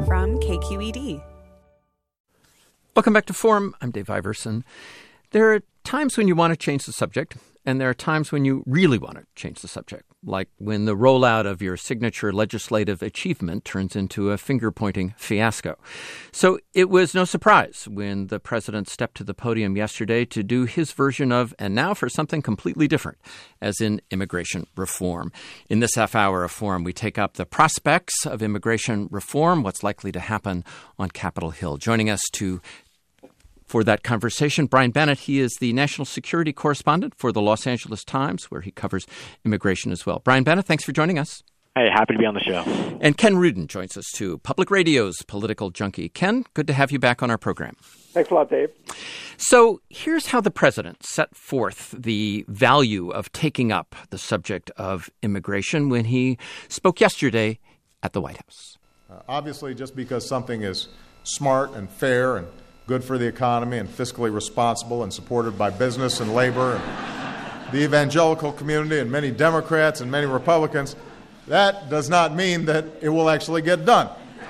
from KQED. Welcome back to Forum. I'm Dave Iverson. There are times when you want to change the subject, and there are times when you really want to change the subject, like when the rollout of your signature legislative achievement turns into a finger-pointing fiasco. So it was no surprise when the president stepped to the podium yesterday to do his version of, and now for something completely different, as in immigration reform. In this half hour of Forum, we take up the prospects of immigration reform, what's likely to happen on Capitol Hill. Joining us for that conversation, Brian Bennett. He is the national security correspondent for the Los Angeles Times, where he covers immigration as well. Brian Bennett, thanks for joining us. Hey, happy to be on the show. And Ken Rudin joins us too, Public Radio's political junkie. Ken, good to have you back on our program. Thanks a lot, Dave. So here's how the president set forth the value of taking up the subject of immigration when he spoke yesterday at the White House. Obviously, just because something is smart and fair and good for the economy and fiscally responsible and supported by business and labor and the evangelical community and many Democrats and many Republicans, that does not mean that it will actually get done.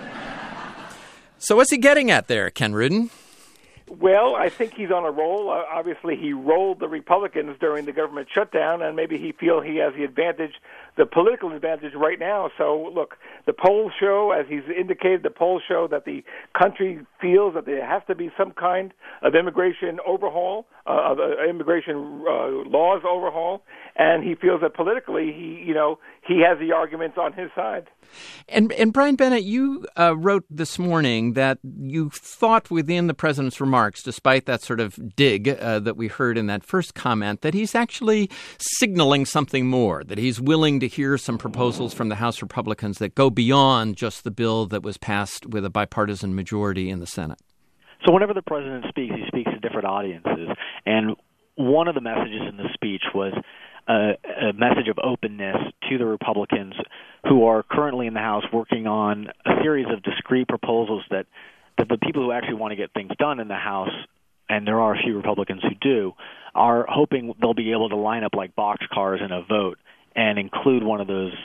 So what's he getting at there, Ken Rudin? Well, I think he's on a roll. Obviously, he rolled the Republicans during the government shutdown, and maybe he feels he has the advantage, the political advantage right now. So, look, the polls show, as he's indicated, the polls show that the country feels that there has to be some kind of immigration overhaul, of immigration laws overhaul, and he feels that politically he has the arguments on his side. And Brian Bennett, you wrote this morning that you thought within the president's remarks, despite that sort of dig that we heard in that first comment, that he's actually signaling something more, that he's willing to hear some proposals from the House Republicans that go beyond just the bill that was passed with a bipartisan majority in the Senate. So whenever the president speaks, he speaks to different audiences. And one of the messages in the speech was a message of openness to the Republicans who are currently in the House working on a series of discrete proposals that the people who actually want to get things done in the House, and there are a few Republicans who do, are hoping they'll be able to line up like boxcars in a vote and include one of those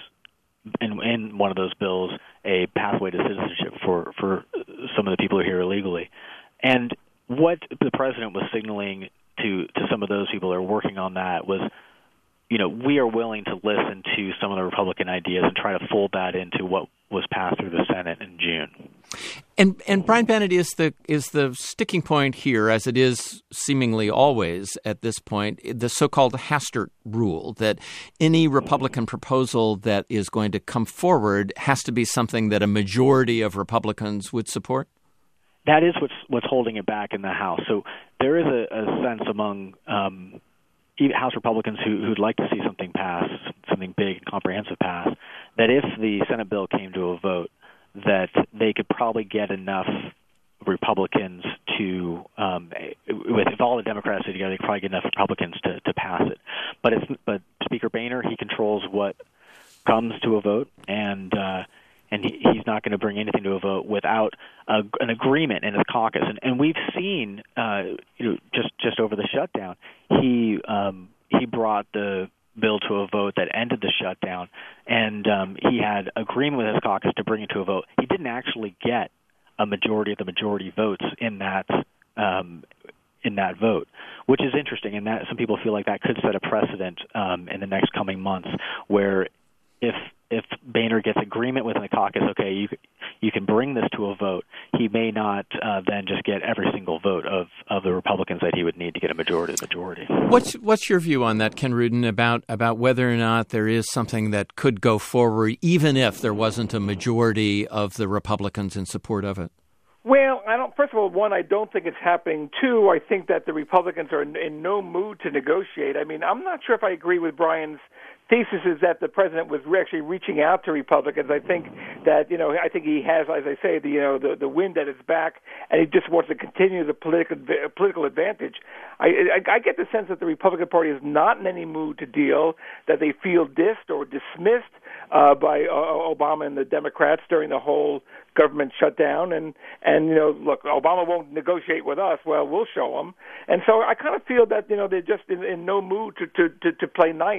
in one of those bills a pathway to citizenship for some of the people who are here illegally. And what the president was signaling to some of those people who are working on that was, we are willing to listen to some of the Republican ideas and try to fold that into what was passed through the Senate in June. And Brian Bennett, is the sticking point here, as it is seemingly always at this point, the so-called Hastert rule, that any Republican proposal that is going to come forward has to be something that a majority of Republicans would support? That is what's holding it back in the House. So there is a sense among House Republicans who'd like to see something pass, something big and comprehensive pass, that if the Senate bill came to a vote, that they could probably get enough Republicans to, if all the Democrats are together, they could probably get enough Republicans to pass it. But Speaker Boehner, he controls what comes to a vote, and he's not going to bring anything to a vote without an agreement in his caucus. And we've seen, just over the shutdown, he brought the bill to a vote that ended the shutdown, and he had agreement with his caucus to bring it to a vote. He didn't actually get a majority of the majority votes in that vote, which is interesting, and that some people feel like that could set a precedent in the next coming months, where if Boehner gets agreement within the caucus, okay, you can bring this to a vote, he may not then just get every single vote of the Republicans that he would need to get a majority of the majority. What's your view on that, Ken Rudin, about whether or not there is something that could go forward, even if there wasn't a majority of the Republicans in support of it? Well, first of all, one, I don't think it's happening. Two, I think that the Republicans are in no mood to negotiate. I mean, I'm not sure if I agree with Brian's thesis is that the president was actually reaching out to Republicans. I think that, I think he has, as I say, the wind at his back, and he just wants to continue the political advantage. I get the sense that the Republican Party is not in any mood to deal, that they feel dissed or dismissed by Obama and the Democrats during the whole government shutdown, and look, Obama won't negotiate with us. Well, we'll show him. And so I kind of feel that they're just in no mood to play nice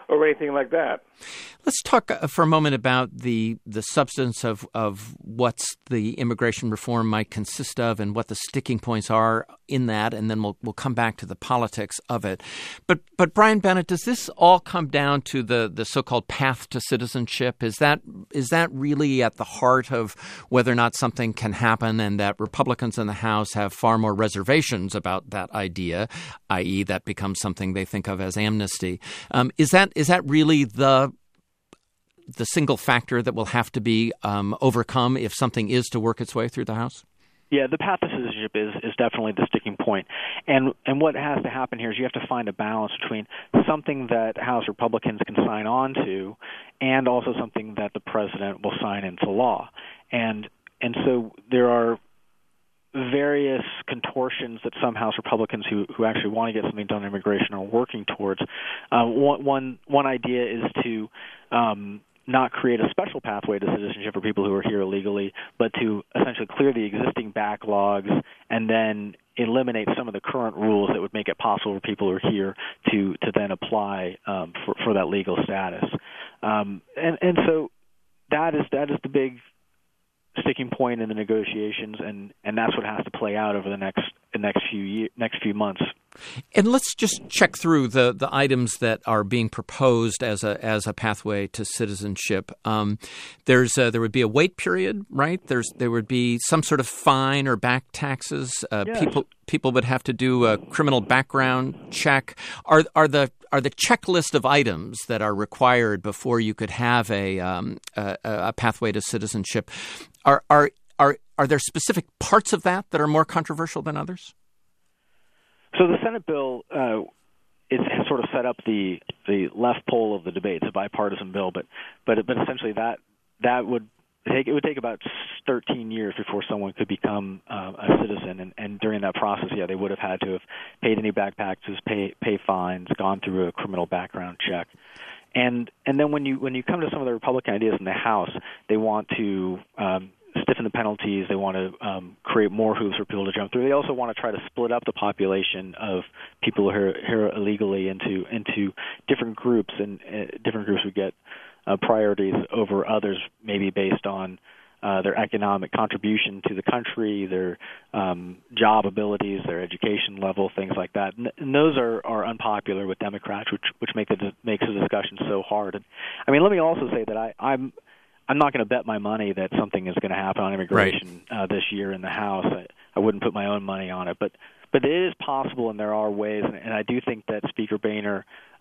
or anything like that. Let's talk for a moment about the substance of what's the immigration reform might consist of and what the sticking points are in that, and then we'll come back to the politics of it. But Brian Bennett, does this all come down to the so-called path to citizenship? Is that really at the heart of whether or not something can happen, and that Republicans in the House have far more reservations about that idea, i.e. that becomes something they think of as amnesty? Is that really the single factor that will have to be overcome if something is to work its way through the House? Yeah, the path to citizenship is definitely the sticking point. And what has to happen here is you have to find a balance between something that House Republicans can sign on to and also something that the president will sign into law. And so there are various contortions that some House Republicans who actually want to get something done on immigration are working towards. One idea is to not create a special pathway to citizenship for people who are here illegally, but to essentially clear the existing backlogs and then eliminate some of the current rules that would make it possible for people who are here to then apply for that legal status. And so that is the big sticking point in the negotiations, and that's what has to play out over the next few months. And let's just check through the items that are being proposed as a pathway to citizenship. There would be a wait period, right? There would be some sort of fine or back taxes. Yes. People would have to do a criminal background check. Are the checklist of items that are required before you could have a pathway to citizenship? Are there specific parts of that are more controversial than others? So the Senate bill has sort of set up the left pole of the debate. It's a bipartisan bill, but essentially that would take about 13 years before someone could become a citizen, and during that process, they would have had to have paid any back taxes, pay fines, gone through a criminal background check. And then when you come to some of the Republican ideas in the House, they want to stiffen the penalties. They want to create more hoops for people to jump through. They also want to try to split up the population of people who are here illegally into different groups, and different groups would get priorities over others, maybe based on their economic contribution to the country, their job abilities, their education level, things like that. And those are unpopular with Democrats, which makes the discussion so hard. And, I mean, let me also say that I'm not going to bet my money that something is going to happen on immigration this year in the House. I wouldn't put my own money on it, but it is possible, and there are ways. And I do think that Speaker Boehner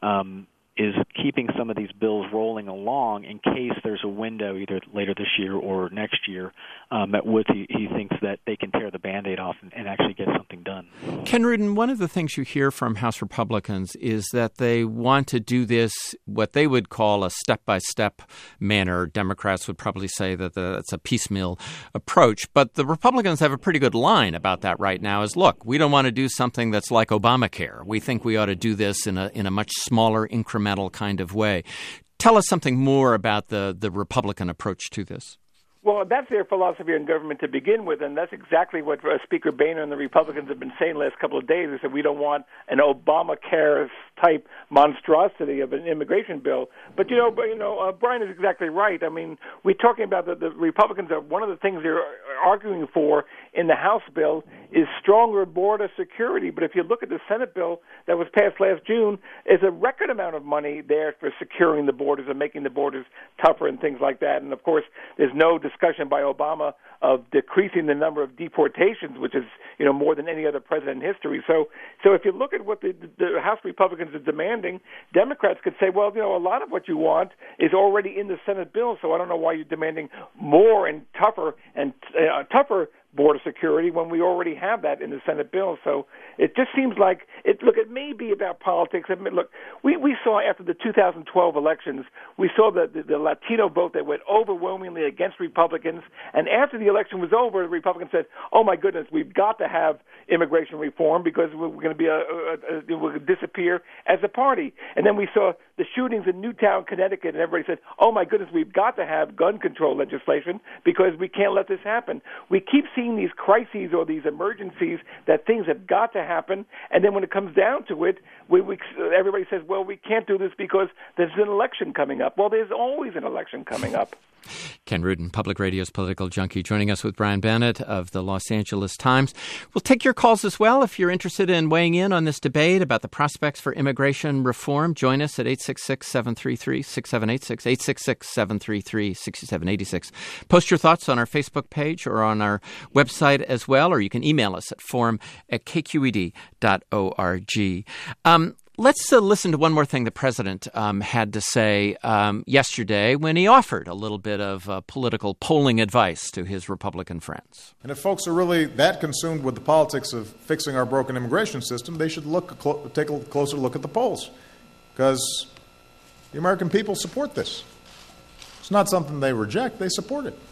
is keeping some of these bills rolling along in case there's a window either later this year or next year at which he thinks that they can tear the Band-Aid off and actually get something done. Ken Rudin, one of the things you hear from House Republicans is that they want to do this, what they would call a step-by-step manner. Democrats would probably say that that's a piecemeal approach. But the Republicans have a pretty good line about that right now is, look, we don't want to do something that's like Obamacare. We think we ought to do this in a much smaller incremental kind of way. Tell us something more about the Republican approach to this. Well, that's their philosophy on government to begin with, and that's exactly what Speaker Boehner and the Republicans have been saying the last couple of days. They said we don't want an Obamacare-type monstrosity of an immigration bill. But, Brian is exactly right. I mean, we're talking about the Republicans are one of the things they're arguing for in the House bill is stronger border security. But if you look at the Senate bill that was passed last June, there's a record amount of money there for securing the borders and making the borders tougher and things like that. And, of course, there's no discussion by Obama of decreasing the number of deportations, which is more than any other president in history. So if you look at what the House Republicans are demanding, Democrats could say, well, a lot of what you want is already in the Senate bill, so I don't know why you're demanding more and tougher tougher border security when we already have that in the Senate bill. So it just seems like it may be about politics. I mean, look, we saw after the 2012 elections, we saw the Latino vote that went overwhelmingly against Republicans. And after the election was over, the Republicans said, oh, my goodness, we've got to have immigration reform because we're going to be we'll disappear as a party. And then we saw the shootings in Newtown, Connecticut, and everybody said, oh, my goodness, we've got to have gun control legislation because we can't let this happen. We keep seeing between these crises or these emergencies that things have got to happen, and then when it comes down to it, everybody says, well, we can't do this because there's an election coming up. Well, there's always an election coming up. Ken Rudin, Public Radio's political junkie, joining us with Brian Bennett of the Los Angeles Times. We'll take your calls as well if you're interested in weighing in on this debate about the prospects for immigration reform. Join us at 866-733-6786, 866-733-6786. Post your thoughts on our Facebook page or on our website as well, or you can email us at forum@kqed.org. Let's listen to one more thing the president had to say yesterday when he offered a little bit of political polling advice to his Republican friends. And if folks are really that consumed with the politics of fixing our broken immigration system, they should take a closer look at the polls, because the American people support this. It's not something they reject. They support it.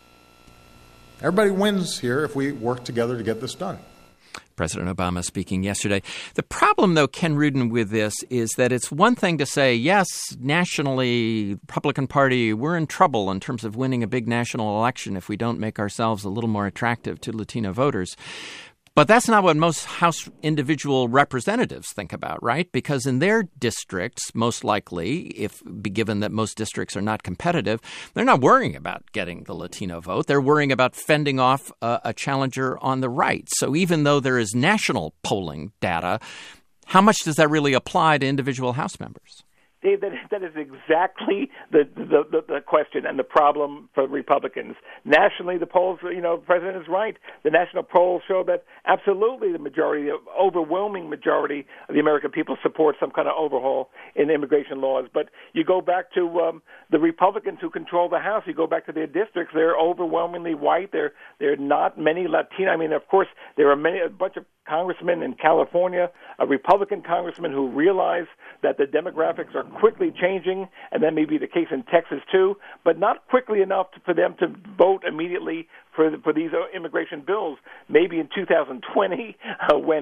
Everybody wins here if we work together to get this done. President Obama speaking yesterday. The problem, though, Ken Rudin, with this is that it's one thing to say, yes, nationally, Republican Party, we're in trouble in terms of winning a big national election if we don't make ourselves a little more attractive to Latino voters. But that's not what most House individual representatives think about, right? Because in their districts, most likely, if given that most districts are not competitive, they're not worrying about getting the Latino vote. They're worrying about fending off a challenger on the right. So even though there is national polling data, how much does that really apply to individual House members? Dave, that is exactly the question and the problem for Republicans. Nationally, the polls, the president is right. The national polls show that absolutely the overwhelming majority of the American people support some kind of overhaul in immigration laws. But you go back to the Republicans who control the House, you go back to their districts, they're overwhelmingly white. There are not many Latino. I mean, of course, there are a bunch of congressmen in California, a Republican congressman who realize that the demographics are quickly changing, and that may be the case in Texas too, but not quickly enough for them to vote immediately for these immigration bills. Maybe in 2020, when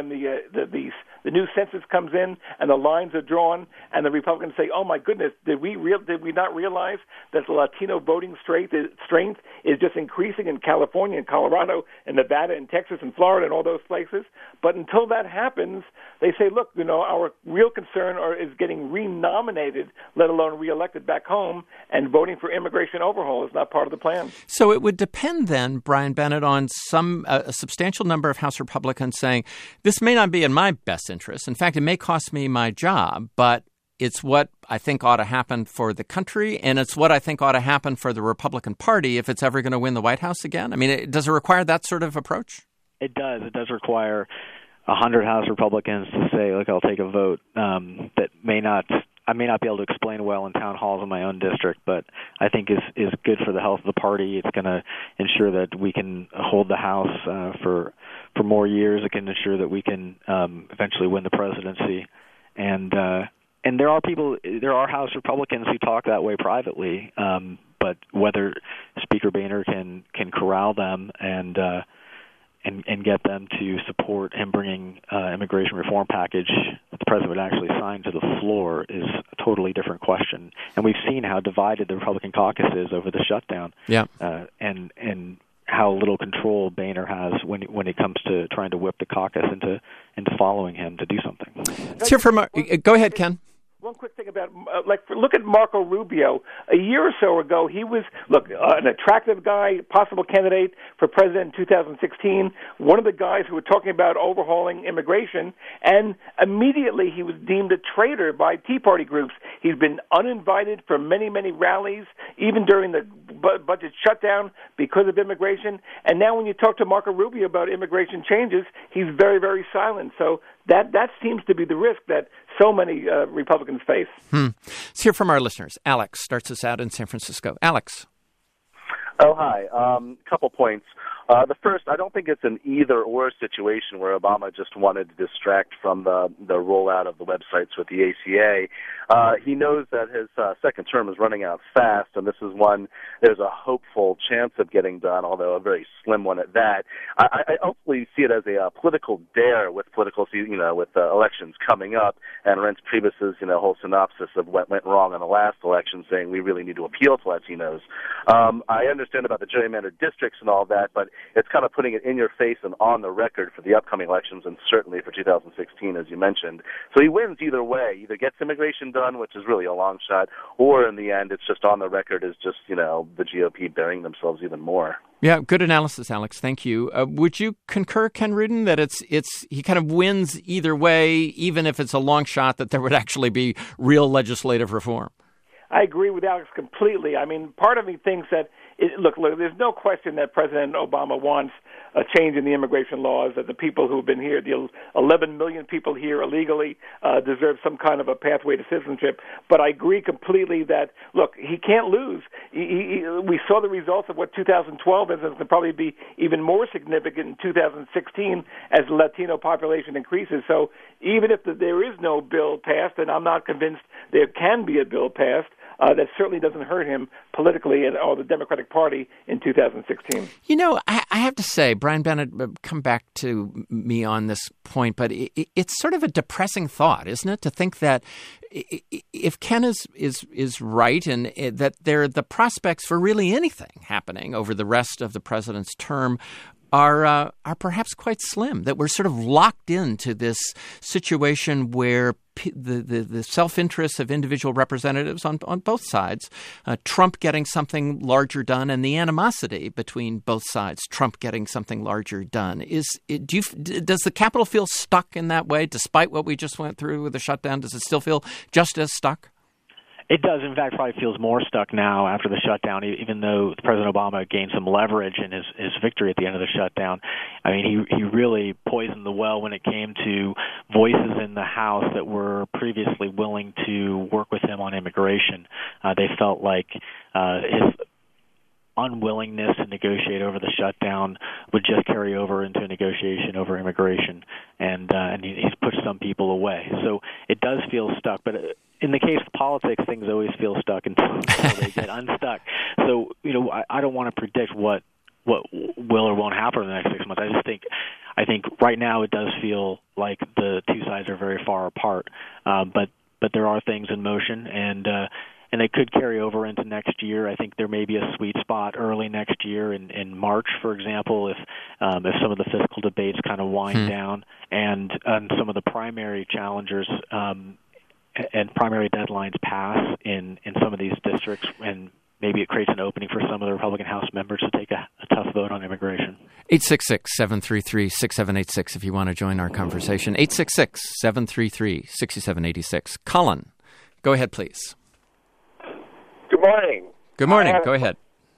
the new census comes in and the lines are drawn, and the Republicans say, "Oh my goodness, did we not realize that the Latino voting strength is just increasing in California and Colorado and Nevada and Texas and Florida and all those places?" But until that happens, they say, "Look, our real concern is getting renominated, let alone reelected back home, and voting for immigration overhaul is not part of the plan." So it would depend then, Brian Bennett, on a substantial number of House Republicans saying, this may not be in my best interest. In fact, it may cost me my job, but it's what I think ought to happen for the country, and it's what I think ought to happen for the Republican Party if it's ever going to win the White House again. I mean, does it require that sort of approach? It does. It does require 100 House Republicans to say, look, I'll take a vote that I may not be able to explain well in town halls in my own district, but I think is good for the health of the party. It's going to ensure that we can hold the House for more years. It can ensure that we can eventually win the presidency. And there are House Republicans who talk that way privately, but whether Speaker Boehner can corral them and get them to support him bringing immigration reform package that the president would actually sign to the floor is a totally different question. And we've seen how divided the Republican caucus is over the shutdown. Yeah. And how little control Boehner has when it comes to trying to whip the caucus into following him to do something. Let's hear from go ahead, Ken. One quick thing about, look at Marco Rubio. A year or so ago, he was, an attractive guy, possible candidate for president in 2016, one of the guys who were talking about overhauling immigration, and immediately he was deemed a traitor by Tea Party groups. He's been uninvited for many, many rallies, even during the budget shutdown because of immigration. And now when you talk to Marco Rubio about immigration changes, he's very, very silent. So that seems to be the risk that so many Republicans face. Let's hear from our listeners. Alex starts us out in San Francisco. Alex. Oh, hi. Couple points. The first, I don't think it's an either-or situation where Obama just wanted to distract from the rollout of the websites with the ACA. He knows that his second term is running out fast, and this is one there's a hopeful chance of getting done, although a very slim one at that. I ultimately see it as a political dare with with elections coming up, and Reince Priebus's whole synopsis of what went wrong in the last election, saying we really need to appeal to Latinos. I understand about the gerrymandered districts and all that, but it's kind of putting it in your face and on the record for the upcoming elections, and certainly for 2016, as you mentioned. So he wins either way. Either gets immigration done, which is really a long shot, or in the end, it's just on the record as just, the GOP burying themselves even more. Yeah, good analysis, Alex. Thank you. Would you concur, Ken Rudin, that he kind of wins either way, even if it's a long shot that there would actually be real legislative reform? I agree with Alex completely. I mean, part of me thinks that, look, there's no question that President Obama wants a change in the immigration laws, that the people who have been here, the 11 million people here illegally, deserve some kind of a pathway to citizenship. But I agree completely that, look, he can't lose. We saw the results of what 2012 is, and it's going to probably be even more significant in 2016 as the Latino population increases. So even if there is no bill passed, and I'm not convinced there can be a bill passed, that certainly doesn't hurt him politically or the Democratic Party in 2016. I have to say, Brian Bennett, come back to me on this point, but it's sort of a depressing thought, isn't it, to think that if Ken is right and that the prospects for really anything happening over the rest of the president's term are perhaps quite slim, that we're sort of locked into this situation where the self-interest of individual representatives on both sides, Trump getting something larger done, and the animosity between both sides, Trump getting something larger done. Does the Capitol feel stuck in that way, despite what we just went through with the shutdown? Does it still feel just as stuck? It does. In fact, probably feels more stuck now after the shutdown, even though President Obama gained some leverage in his victory at the end of the shutdown. I mean, he really poisoned the well when it came to voices in the House that were previously willing to work with him on immigration. They felt like his unwillingness to negotiate over the shutdown would just carry over into a negotiation over immigration, and he's pushed some people away. So it does feel stuck, but in the case of politics, things always feel stuck until they get unstuck. So, I don't want to predict what will or won't happen in the next 6 months. I think right now it does feel like the two sides are very far apart, but there are things in motion, and they could carry over into next year. I think there may be a sweet spot early next year in March, for example, if some of the fiscal debates kind of wind down and some of the primary challengers and primary deadlines pass in some of these districts, and maybe it creates an opening for some of the Republican House members to take a tough vote on immigration. 866-733-6786 if you want to join our conversation. 866-733-6786. Colin, go ahead, please. Good morning. Good morning. Go ahead.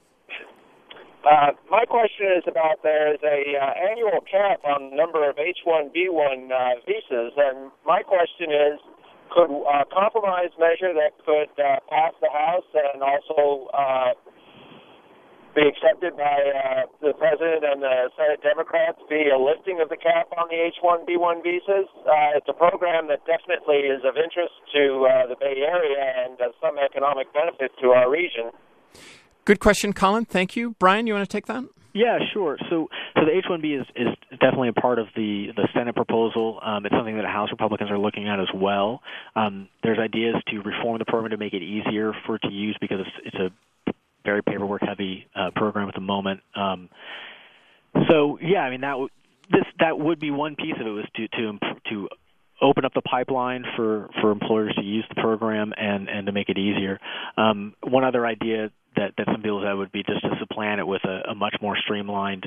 My question is about there's a annual cap on the number of H-1B1 visas, and my question is, could a compromise measure that could pass the House and also be accepted by the President and the Senate Democrats be a lifting of the cap on the H-1B1 visas? It's a program that definitely is of interest to the Bay Area and has some economic benefit to our region. Good question, Colin. Thank you. Brian, you want to take that? Yeah, sure. So the H-1B is definitely a part of the Senate proposal. It's something that House Republicans are looking at as well. There's ideas to reform the program to make it easier for it to use because it's a very paperwork-heavy program at the moment. So yeah, I mean that would be one piece of it, was to open up the pipeline for employers to use the program and to make it easier. One other idea that some people have would be just to supplant it with a much more streamlined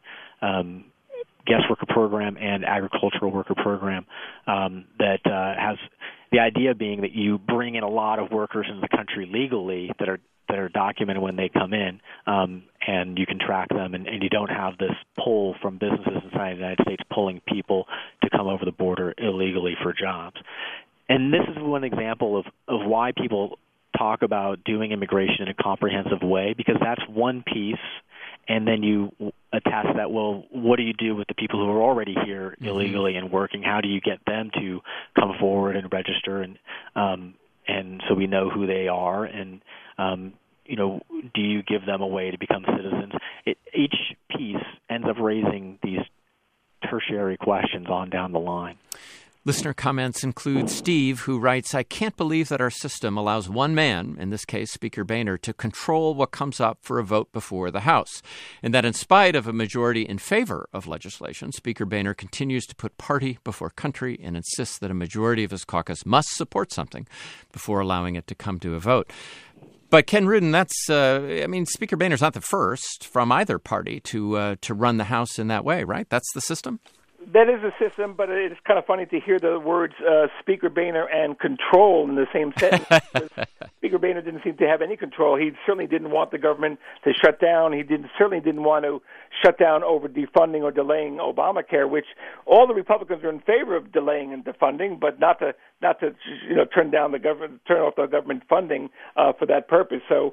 guest worker program and agricultural worker program that has the idea being that you bring in a lot of workers into the country legally that are documented when they come in, and you can track them, and you don't have this pull from businesses inside the United States pulling people to come over the border illegally for jobs. And this is one example of why people talk about doing immigration in a comprehensive way, because that's one piece, and then you attach that, well, what do you do with the people who are already here illegally and working? How do you get them to come forward and register, and so we know who they are, and do you give them a way to become citizens? Each piece ends up raising these tertiary questions on down the line. Listener comments include Steve, who writes, I can't believe that our system allows one man, in this case Speaker Boehner, to control what comes up for a vote before the House, and that in spite of a majority in favor of legislation, Speaker Boehner continues to put party before country and insists that a majority of his caucus must support something before allowing it to come to a vote. But Ken Rudin, Speaker Boehner's not the first from either party to run the House in that way, right? That's the system? That is a system, but it's kind of funny to hear the words Speaker Boehner and control in the same sentence. Speaker Boehner didn't seem to have any control. He certainly didn't want the government to shut down. He certainly didn't want to shut down over defunding or delaying Obamacare, which all the Republicans are in favor of delaying and defunding, but not to turn off the government funding for that purpose. So.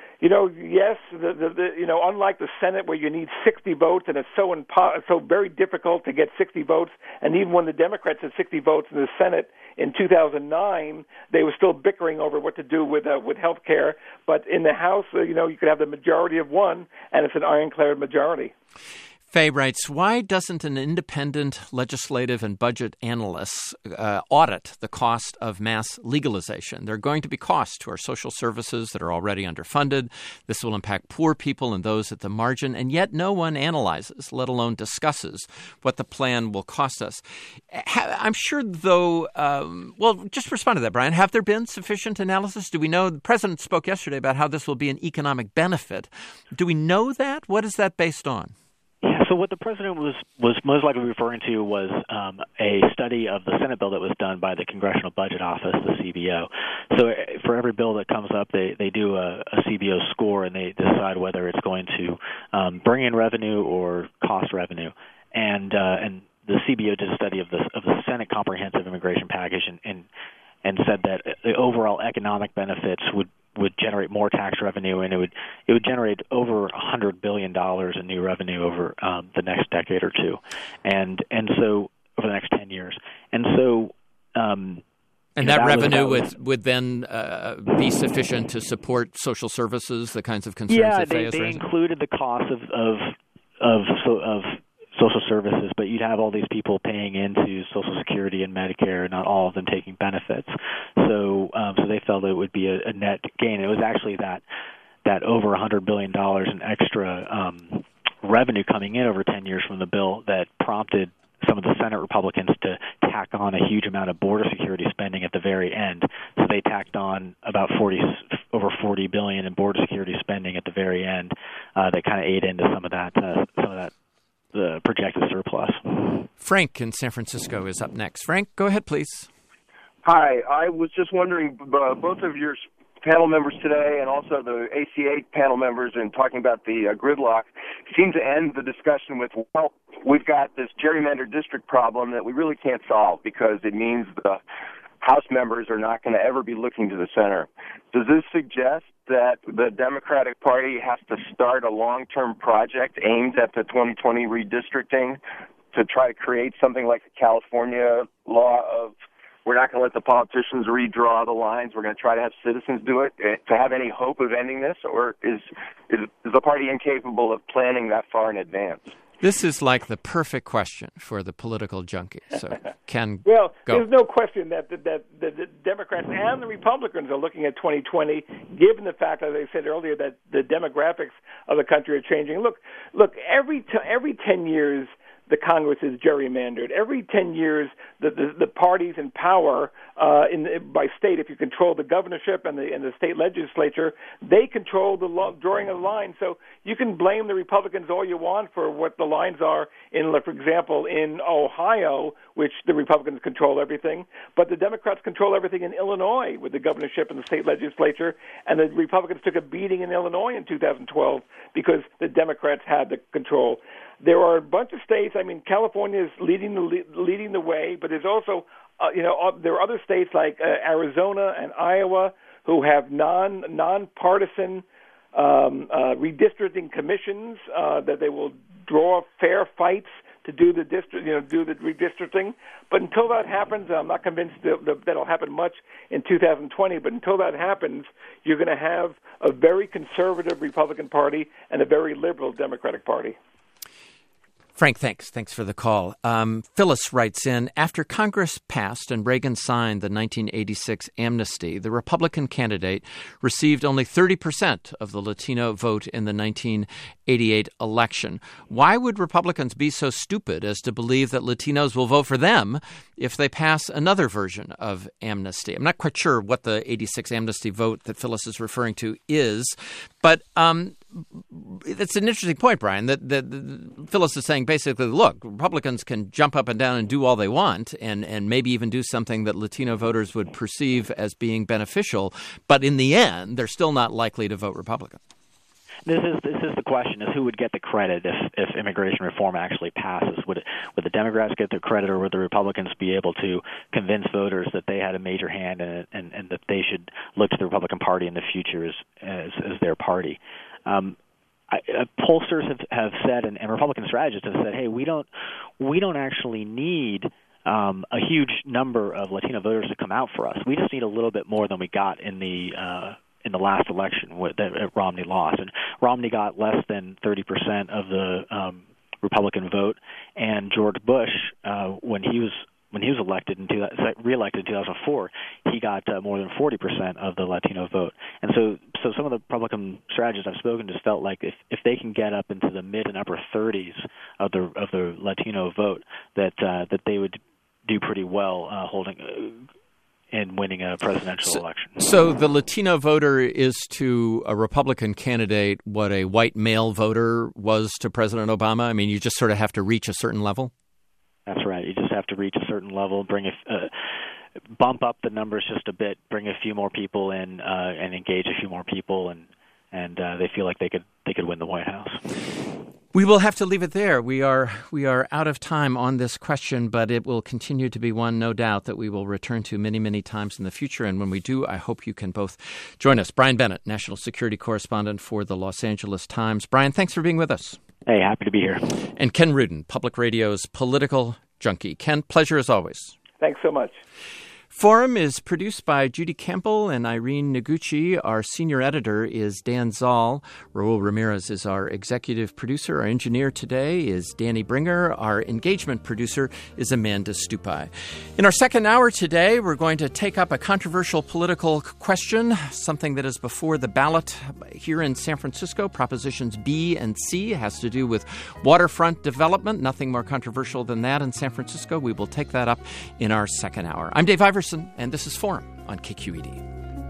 Yes, unlike the Senate where you need 60 votes and it's so very difficult to get 60 votes, and even when the Democrats had 60 votes in the Senate in 2009, they were still bickering over what to do with health care. But in the House, you could have the majority of one, and it's an ironclad majority. Faye writes, why doesn't an independent legislative and budget analyst audit the cost of mass legalization? There are going to be costs to our social services that are already underfunded. This will impact poor people and those at the margin, and yet no one analyzes, let alone discusses, what the plan will cost us. I'm sure, though, just respond to that, Brian. Have there been sufficient analysis? Do we know? The president spoke yesterday about how this will be an economic benefit. Do we know that? What is that based on? Yeah, so what the president was most likely referring to was a study of the Senate bill that was done by the Congressional Budget Office, the CBO. So for every bill that comes up, they do a CBO score, and they decide whether it's going to bring in revenue or cost revenue. And the CBO did a study of the Senate Comprehensive Immigration Package and said that the overall economic benefits would generate more tax revenue, and it would generate over $100 billion in new revenue over the next decade or two, and so over the next 10 years, and so. And that revenue would then be sufficient to support social services, the kinds of concerns that Faye is raising? Yeah, they included the cost of social services, but you'd have all these people paying into Social Security and Medicare, not all of them taking benefits. So they felt it would be a net gain. It was actually that over $100 billion in extra revenue coming in over 10 years from the bill that prompted some of the Senate Republicans to tack on a huge amount of border security spending at the very end. So they tacked on about over $40 billion in border security spending at the very end. That kind of ate into some of that the projected surplus. Frank in San Francisco is up next. Frank, go ahead, please. Hi. I was just wondering, both of your panel members today and also the ACA panel members in talking about the gridlock seem to end the discussion with, well, we've got this gerrymandered district problem that we really can't solve because it means the House members are not going to ever be looking to the center. Does this suggest that the Democratic Party has to start a long-term project aimed at the 2020 redistricting to try to create something like the California law of we're not going to let the politicians redraw the lines, we're going to try to have citizens do it, to have any hope of ending this? Or is the party incapable of planning that far in advance? This is like the perfect question for the political junkie. So, Ken, well, go. There's no question that the Democrats and the Republicans are looking at 2020, given the fact, as I said earlier, that the demographics of the country are changing. Look, every 10 years, the Congress is gerrymandered. Every 10 years, the parties in power by state, if you control the governorship and the state legislature, they control the drawing of the line. So you can blame the Republicans all you want for what the lines are for example, in Ohio, which the Republicans control everything, but the Democrats control everything in Illinois with the governorship and the state legislature, and the Republicans took a beating in Illinois in 2012 because the Democrats had the control. There are a bunch of states. I mean, California is leading the way, but there's also, there are other states like Arizona and Iowa who have nonpartisan redistricting commissions that they will draw fair fights to do the redistricting. But until that happens, I'm not convinced that'll happen much in 2020. But until that happens, you're going to have a very conservative Republican Party and a very liberal Democratic Party. Frank, thanks. Thanks for the call. Phyllis writes in, after Congress passed and Reagan signed the 1986 amnesty, the Republican candidate received only 30% of the Latino vote in the 1988 election. Why would Republicans be so stupid as to believe that Latinos will vote for them if they pass another version of amnesty? I'm not quite sure what the 86 amnesty vote that Phyllis is referring to is, but that's an interesting point, Brian, that Phyllis is saying basically, look, Republicans can jump up and down and do all they want and maybe even do something that Latino voters would perceive as being beneficial. But in the end, they're still not likely to vote Republican. This is the question: is who would get the credit if immigration reform actually passes? Would the Democrats get the credit, or would the Republicans be able to convince voters that they had a major hand in it and that they should look to the Republican Party in the future as their party? Pollsters have said, and Republican strategists have said, hey, we don't actually need a huge number of Latino voters to come out for us. We just need a little bit more than we got in the last election that Romney lost. And Romney got less than 30% of the Republican vote, and George Bush, when he was reelected in 2004, he got more than 40% of the Latino vote. And so some of the Republican strategists I've spoken to felt like if they can get up into the mid and upper 30s of the Latino vote, that they would do pretty well holding in winning a presidential election. So the Latino voter is to a Republican candidate what a white male voter was to President Obama? I mean, you just sort of have to reach a certain level? That's right. You just have to reach a certain level, bump up the numbers just a bit, bring a few more people in, and engage a few more people, and they feel like they could win the White House. We will have to leave it there. We are out of time on this question, but it will continue to be one, no doubt, that we will return to many, many times in the future. And when we do, I hope you can both join us. Brian Bennett, national security correspondent for the Los Angeles Times. Brian, thanks for being with us. Hey, happy to be here. And Ken Rudin, Public Radio's political junkie. Ken, pleasure as always. Thanks so much. Forum is produced by Judy Campbell and Irene Noguchi. Our senior editor is Dan Zoll. Raul Ramirez is our executive producer. Our engineer today is Danny Bringer. Our engagement producer is Amanda Stupai. In our second hour today, we're going to take up a controversial political question, something that is before the ballot here in San Francisco. Propositions B and C has to do with waterfront development. Nothing more controversial than that in San Francisco. We will take that up in our second hour. I'm Dave Iverson, and this is Forum on KQED.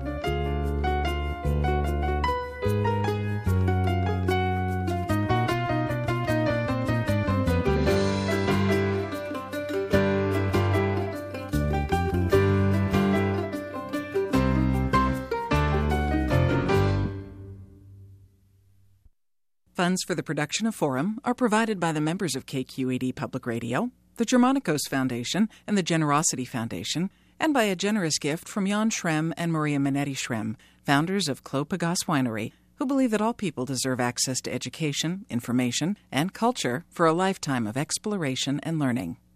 Funds for the production of Forum are provided by the members of KQED Public Radio, the Germanicos Foundation, and the Generosity Foundation, and by a generous gift from Jan Schrem and Maria Minetti Schrem, founders of Clos Pegase Winery, who believe that all people deserve access to education, information, and culture for a lifetime of exploration and learning.